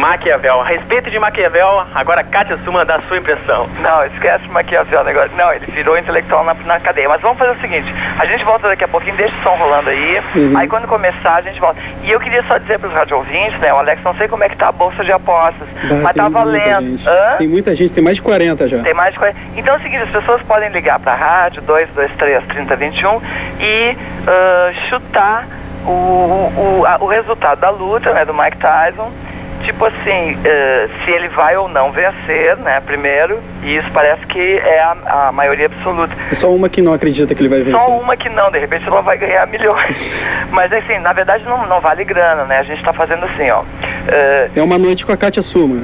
Maquiavel. A respeito de Maquiavel, agora Kátia Suma dá a sua impressão. Não, esquece Maquiavel, negócio. Não, ele virou intelectual na cadeia. Mas vamos fazer o seguinte, a gente volta daqui a pouquinho, deixa o som rolando aí, aí quando começar a gente volta. E eu queria só dizer para os rádio ouvintes, né, o Alex, não sei como é que tá a bolsa de apostas, mas tá valendo. Tem muita gente, tem mais de 40 já. Tem mais de 40. Então é o seguinte, as pessoas podem ligar para a rádio 223-3021 e chutar o resultado da luta, né, do Mike Tyson. Tipo assim, se ele vai ou não vencer, né, primeiro, e isso parece que é a maioria absoluta. É só uma que não acredita que ele vai vencer. Só uma que não, de repente ela vai ganhar milhões. Mas assim, na verdade não vale grana, né, a gente tá fazendo assim, ó. É uma noite com a Kátia Suma.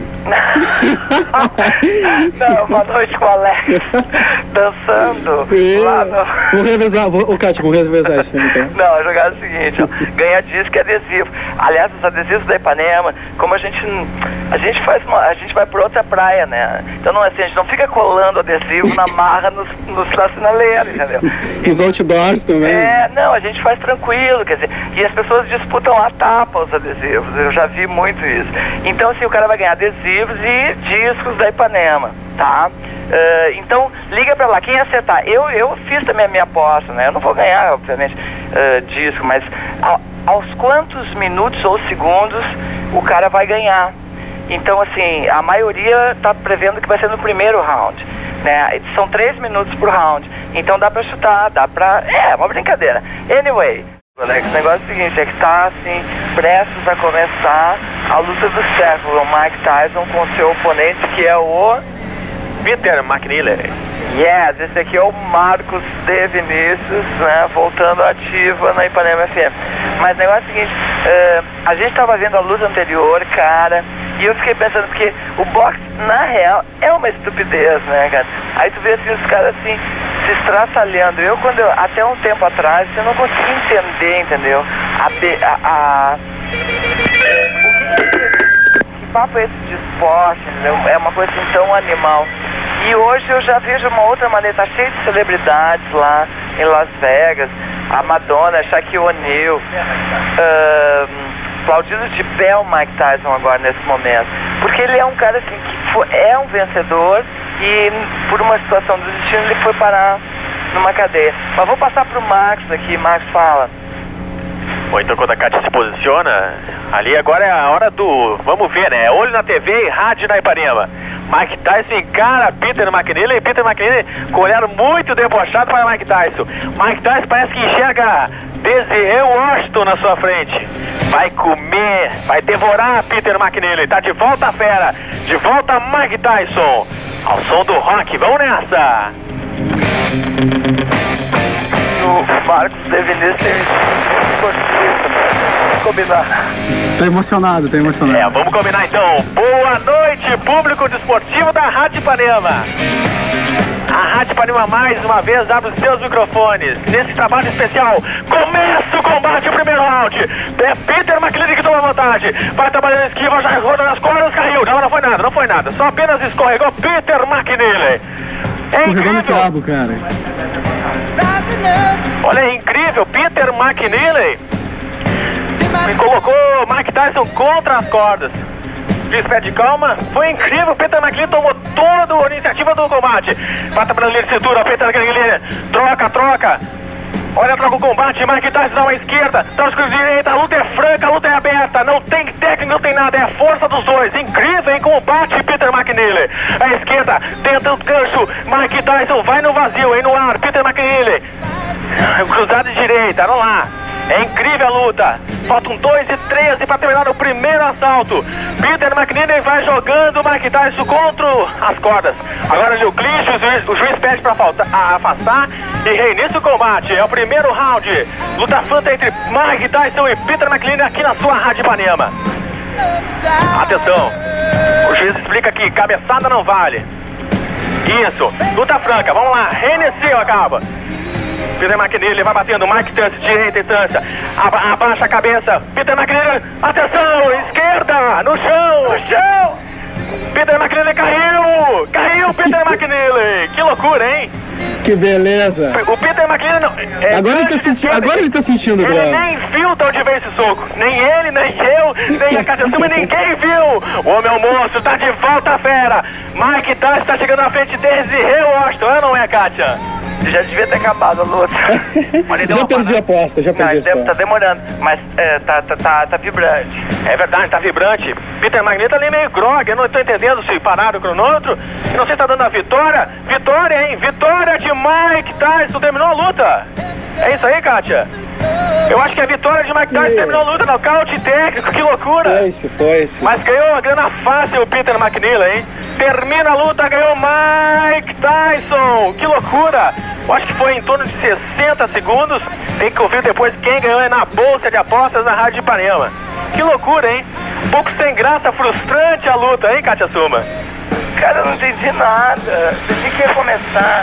Não, uma noite com o Alex, dançando lá no... Vamos revezar, Kátia, vamos revezar isso então. Não, a jogada é a seguinte, ó, ganha disco e adesivo. Aliás, os adesivos da Ipanema, como a gente vai por outra praia, né? Então não é assim, a gente não fica colando adesivo na marra nos sinaleiros, entendeu? Os outdoors também. Não, a gente faz tranquilo, quer dizer, e as pessoas disputam a tapa os adesivos, eu já vi muito isso. Então assim, o cara vai ganhar adesivos e discos da Ipanema, tá? Então, liga pra lá, quem acertar, eu fiz também a minha aposta, né? Eu não vou ganhar, obviamente, disco, mas aos quantos minutos ou segundos o cara vai ganhar. Então, assim, a maioria está prevendo que vai ser no primeiro round, né? São 3 minutos por round. Então dá pra chutar, dá pra... É uma brincadeira. Anyway, Alex, o negócio é o seguinte, é que tá, assim, prestes a começar a luta do século. O Mike Tyson com seu oponente, que é o... Peter McNeely. Yes, esse aqui é o Marcos de Vinícius, né, voltando ativa na Ipanema FM. Mas o negócio é o seguinte, a gente tava vendo a luta anterior, cara, e eu fiquei pensando, porque o boxe, na real, é uma estupidez, né, cara? Aí tu vê assim, os caras assim, se estraçalhando. Até um tempo atrás, eu não conseguia entender, entendeu? Que papo é esse de esporte, entendeu? É uma coisa assim tão animal. E hoje eu já vejo uma outra maneira, tá cheio de celebridades lá em Las Vegas, a Madonna, Shaquille O'Neal, aplaudindo de pé o Mike Tyson agora nesse momento, porque ele é um cara assim que é um vencedor e por uma situação do destino ele foi parar numa cadeia. Mas vou passar pro Marcos aqui, Marcos, fala. Bom, então quando a Kátia se posiciona, ali agora é a hora do... Vamos ver, né? Olho na TV e rádio na Ipanema. Mike Tyson encara Peter McNeely e Peter McNeely com um olhar muito debochado para Mike Tyson. Mike Tyson parece que enxerga Denzel Washington na sua frente. Vai comer, vai devorar Peter McNeely. Tá de volta a fera, de volta Mike Tyson. Ao som do rock, vamos nessa! O Marcos de Vinícius tem esportista, né? Vamos combinar. Tá emocionado. Vamos combinar então. Boa noite, público desportivo da Rádio Ipanema. A Rádio Ipanema mais uma vez abre os seus microfones. Nesse trabalho especial, começa o combate, o primeiro round. É Peter McNeely que toma vantagem. Vai trabalhando a esquiva, já roda nas cordas, caiu. Não foi nada. Só apenas escorregou Peter McNeely. Escorregou no cabo, cara. Olha, é incrível, Peter McNeely colocou Mike Tyson contra as cordas. Juiz pede calma, foi incrível, Peter McNeely tomou toda a iniciativa do combate. Bata pra linha de cintura, Peter McNeely, troca. Olha, troca o combate, Mike Tyson dá uma esquerda, traz com a direita, a luta é franca, a luta é aberta, não tem técnica, não tem nada, é a força dos dois. Incrível, hein, combate Peter McNeely. A esquerda, tenta o gancho, Mike Tyson vai no vazio, hein, no ar, Peter McNeely. Cruzado de direita, vamos lá. É incrível a luta. Faltam 2 e 13 para terminar o primeiro assalto. Peter McNeely vai jogando o Mike Tyson contra as cordas. Agora ali o clinch, o juiz pede para afastar e reinicia o combate. É o primeiro round. Luta franca entre Mike Tyson e Peter McNeely aqui na sua Rádio Ipanema. Atenção. O juiz explica que cabeçada não vale. Isso. Luta franca. Vamos lá. Reinicia, acaba. Peter McNeely vai batendo, Mike Tyson, direita e distância, abaixa a cabeça, Peter McNeely, atenção, esquerda, no chão, Peter McNeely caiu, o Peter McNeely. Que loucura, hein? Que beleza. O Peter McNeely não... Agora ele tá sentindo, Ele Bruno. nem viu de onde veio esse soco. Nem ele, nem eu, nem a Kátia Suma, ninguém viu. O homem almoço tá de volta, fera. Mike Tyson tá chegando na frente desde Washington, não é, Kátia? Já devia ter acabado a luta. Já perdi a aposta, já perdi a aposta. Tá demorando, mas tá vibrante. É verdade, tá vibrante. Peter McNeely tá ali meio grog, eu não tô entendendo se pararam o cronômetro. Eu não sei se tá dando a vitória. Vitória, hein? Vitória de Mike Tyson, terminou a luta. É isso aí, Kátia? Eu acho que a vitória de Mike Tyson terminou a luta, nocaute técnico, que loucura. Foi. Mas ganhou uma grana fácil o Peter McNeely, hein? Termina a luta, ganhou Mike Tyson, que loucura. Eu acho que foi em torno de 60 segundos. Tem que ouvir depois quem ganhou é na bolsa de apostas na Rádio Ipanema. Que loucura, hein? Um pouco sem graça, frustrante a luta, hein, Kátia Suma? Cara, eu não entendi nada. Pensei que ia começar.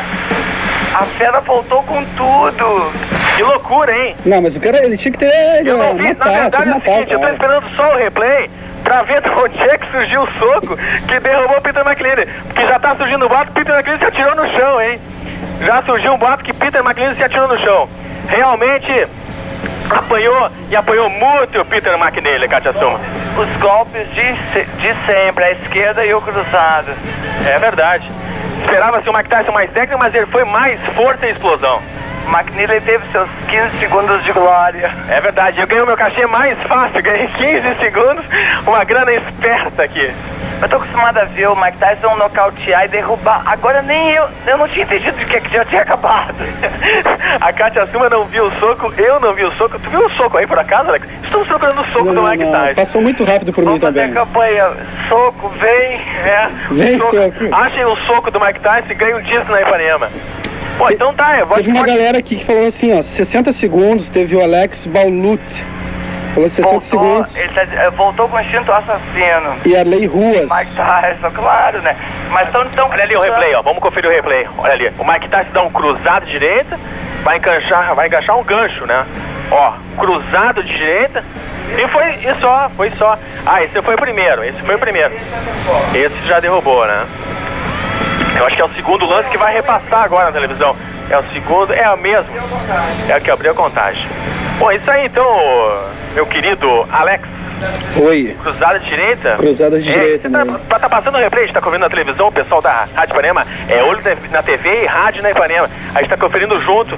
A fera voltou com tudo. Que loucura, hein? Não, mas o cara, ele tinha que ter... Eu não vi, na verdade é o seguinte, eu tô esperando só o replay pra ver de onde é que surgiu o soco que derrubou o Peter McNeely. Porque já tá surgindo o boato que Peter McNeely se atirou no chão, hein? Já surgiu um boato que Peter McNeely se atirou no chão. Realmente apanhou e apanhou muito o Peter McNeely, Kátia Suma. Os golpes de sempre, a esquerda e o cruzado. É verdade. Esperava-se o Mike Tyson mais técnico, mas ele foi mais força e explosão. McNeely teve seus 15 segundos de glória. É verdade, eu ganhei o meu cachê mais fácil, ganhei 15 segundos, uma grana esperta aqui. Eu tô acostumado a ver o Mike Tyson nocautear e derrubar. Agora nem eu não tinha entendido de que já tinha acabado. A Kátia Suma não viu o soco, eu não vi o soco. Tu viu o soco aí por acaso, Alex? Estamos procurando o soco do Mike Tyson. Passou muito rápido por mim também. Vamos fazer a campanha, soco, vem. Vem, soco. Achem o soco do Mike Tyson e ganhem um disco na Ipanema. Pô, então tá, eu vou... Teve uma galera aqui que falou assim, ó, 60 segundos, teve o Alex Baulut. Falou 60 segundos. Ele voltou com o instinto assassino. E a Lei Ruas. Mike Tyson, claro, né? Mas tão olha ali o replay, ó. Vamos conferir o replay. Olha ali. O Mike Tyson dá um cruzado de direita, vai enganchar um gancho, né? Ó, cruzado de direita. E foi só. Ah, esse foi o primeiro. Esse já derrubou, né? Eu acho que é o segundo lance que vai repassar agora na televisão. É o segundo, é o mesmo. É o que abriu a contagem. Bom, isso aí então, meu querido Alex. Oi. Cruzada de direita? Cruzada de direita, né? Tá passando o replay, a gente tá conferindo na televisão, o pessoal da Rádio Ipanema, olho na TV e rádio na Ipanema. A gente tá conferindo junto,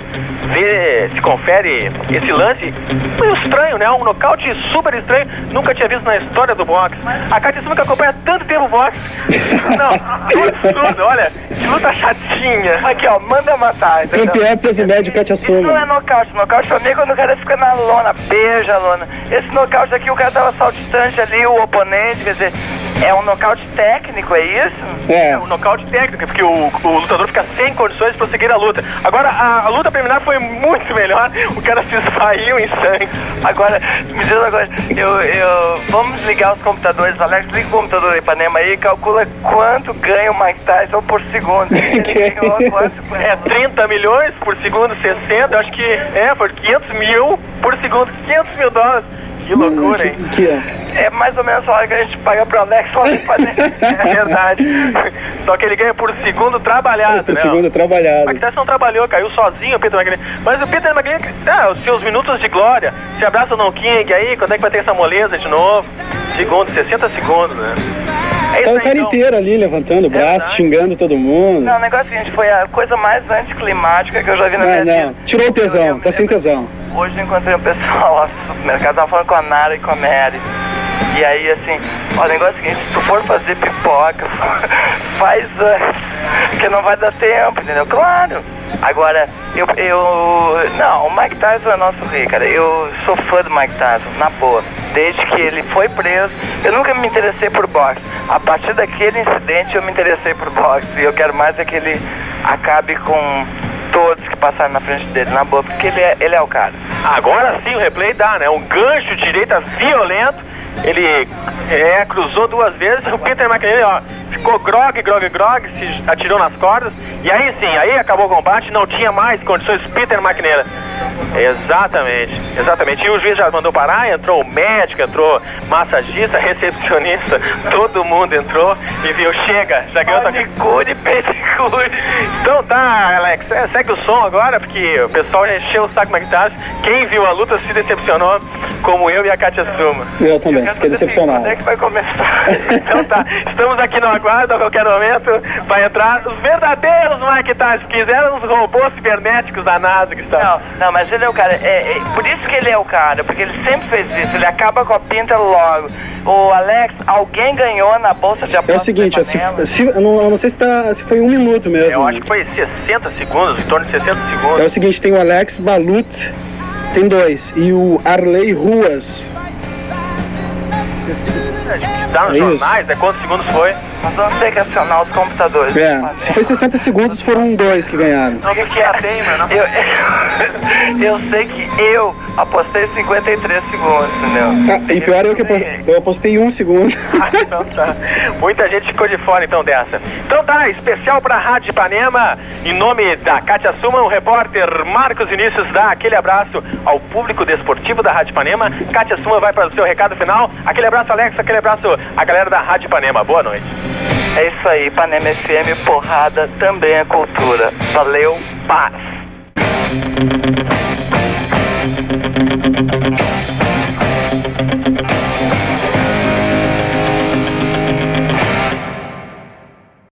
se confere esse lance. Meio estranho, né? Um nocaute super estranho, nunca tinha visto na história do boxe. A Kátia Suma que acompanha tanto tempo o boxe. Não, que absurdo, olha, que luta chatinha. Aqui, ó, manda matar. Campeão peso médio, Kátia Suma. Isso não é nocaute pra mim é quando o cara fica na lona, beija a lona. Esse nocaute aqui, o cara tava saltitante ali, o oponente, quer dizer, é um nocaute técnico, é isso? É um nocaute técnico, porque o lutador fica sem condições de prosseguir a luta. Agora, a luta preliminar foi muito melhor, o cara se esvaiu em sangue. Agora, me diz agora, vamos ligar os computadores, Alex, liga o computador da Ipanema aí e calcula quanto ganha o Mike Tyson por segundo. Ele ganhou quanto? 30 milhões por segundo, 60, acho que foi 500 mil por segundo, 500 mil dólares. Que loucura, hein? É mais ou menos a hora que a gente paga pro Alex lá no Ipanema. É verdade. Só que ele ganha por segundo trabalhado, por né? segundo trabalhado. O Mike Tyson não trabalhou, caiu sozinho o Peter McNeely. Mas o Peter McNeely, os seus minutos de glória. Se abraça no King aí, quando é que vai ter essa moleza de novo? 60 segundos, né? Tá o cara inteiro ali, levantando o braço, xingando todo mundo. Não, o negócio é o seguinte, foi a coisa mais anticlimática que eu já vi na minha vida. Tirou o tesão, tá sem tesão. Hoje eu encontrei um pessoal lá no supermercado, tava falando com a Nara e com a Mary. E aí, assim, o negócio é o seguinte, se tu for fazer pipoca, faz antes, porque não vai dar tempo, entendeu? Claro! Agora, não, o Mike Tyson é nosso rei, cara. Eu sou fã do Mike Tyson, na boa. Desde que ele foi preso, eu nunca me interessei por boxe. A partir daquele incidente eu me interessei por boxe. E eu quero mais é que ele acabe com todos que passaram na frente dele, na boa, porque ele é o cara. Agora sim o replay dá, né? Um gancho de direita violento ele cruzou 2 vezes, o Peter McNeely, ó, ficou grog, se atirou nas cordas, e aí sim, aí acabou o combate, não tinha mais condições, Peter McNeely. Exatamente, e o juiz já mandou parar, entrou o médico, entrou massagista, recepcionista, todo mundo entrou e viu, chega, já ganhou manicure, pedicure. Então tá, Alex, segue o som agora, porque o pessoal já encheu o saco McIntyre. Quem viu a luta se decepcionou, como eu e a Katia Suma. Eu também, fiquei decepcionado. Quando é que vai começar? Então tá, estamos aqui no aguardo, a qualquer momento vai entrar os verdadeiros McIntyre, que eram os robôs cibernéticos da NASA que estão. Não, mas ele é o cara, por isso que ele é o cara, porque ele sempre fez isso, ele acaba com a pinta logo. O Alex, alguém ganhou na bolsa de apostas? É o seguinte, eu não sei se foi 1 minuto mesmo. Eu acho que foi 60 segundos, em torno de 60 segundos. É o seguinte, tem o Alex Balut, tem 2, e o Arley Ruas. Tá nos jornais, né? Quantos segundos foi? Nós vamos ter que acionar os computadores. Se foi 60 segundos, foram 2 que ganharam. Não, porque é a teima, não? Eu sei que eu apostei 53 segundos, entendeu? E pior é que eu apostei 1 segundo. Então tá. Muita gente ficou de fora então dessa. Então tá, especial pra Rádio Ipanema, em nome da Katia Suma, o repórter Marcos Vinícius dá aquele abraço ao público desportivo da Rádio Ipanema. Katia Suma vai para o seu recado final. Aquele abraço, Alex, aquele abraço a galera da Rádio Ipanema. Boa noite. É isso aí, Ipanema FM, porrada também é cultura. Valeu, paz.